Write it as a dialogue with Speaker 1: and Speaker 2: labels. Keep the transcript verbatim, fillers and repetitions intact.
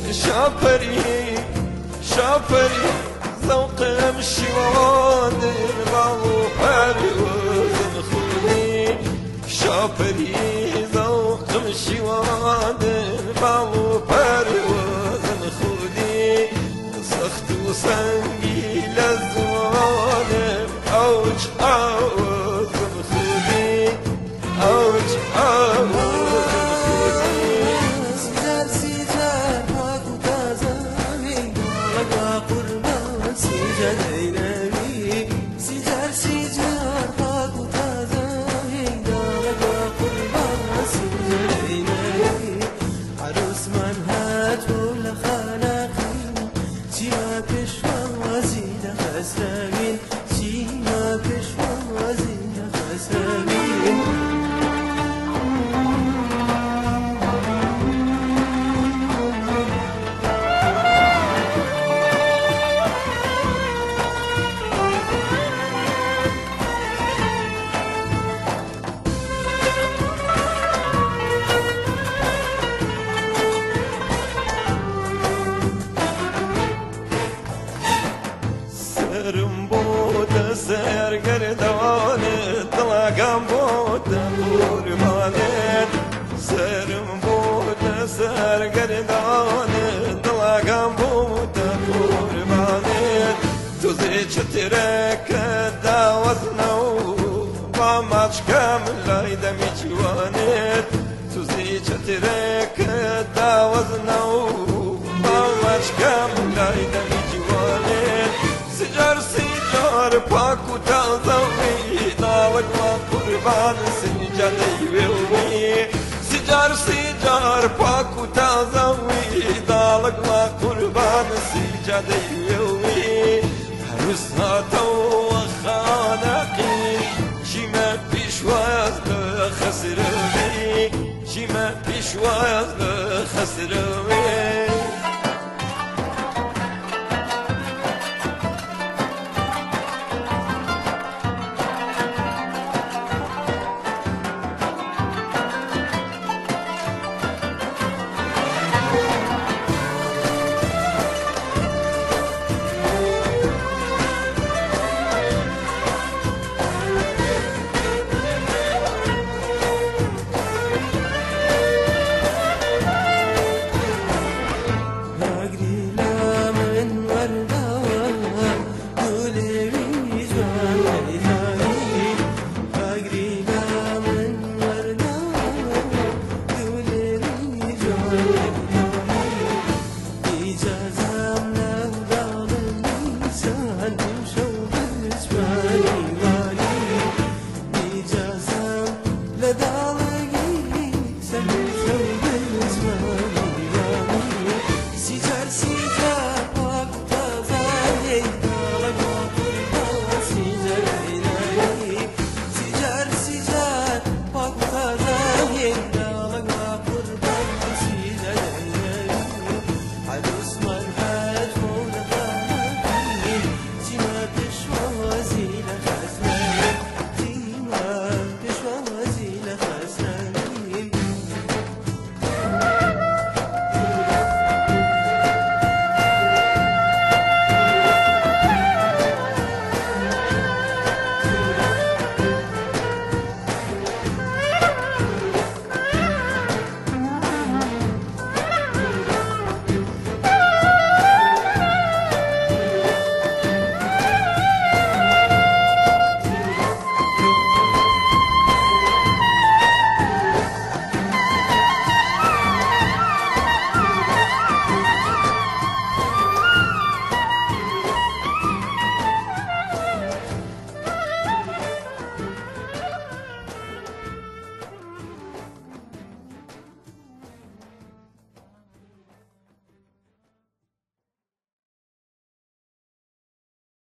Speaker 1: شاپری شاپری ذوقم شوان باو پروزم خودی شاپری ذوقم شوان باو پروزم خودی سخت و سنگی لزوانم اوج اوزم خودی اوج اوزم سرم بود سرگردان دلگم بود قربانت سرم بود سرگردان دلگم بود قربانت تو زی چترک داوز نو با مچکم لایدم جوانت تو زی چترک داوز نو با مچکم لایدم جوانت سجار سجار پاک و تازوی داوت و قربان سجادی ویوی سجار سجار پاک و تازوی داوت و قربان سجادی ویوی هرس هاتو خانقی شیما پیشواز خسروی شیما پیشواز خسروی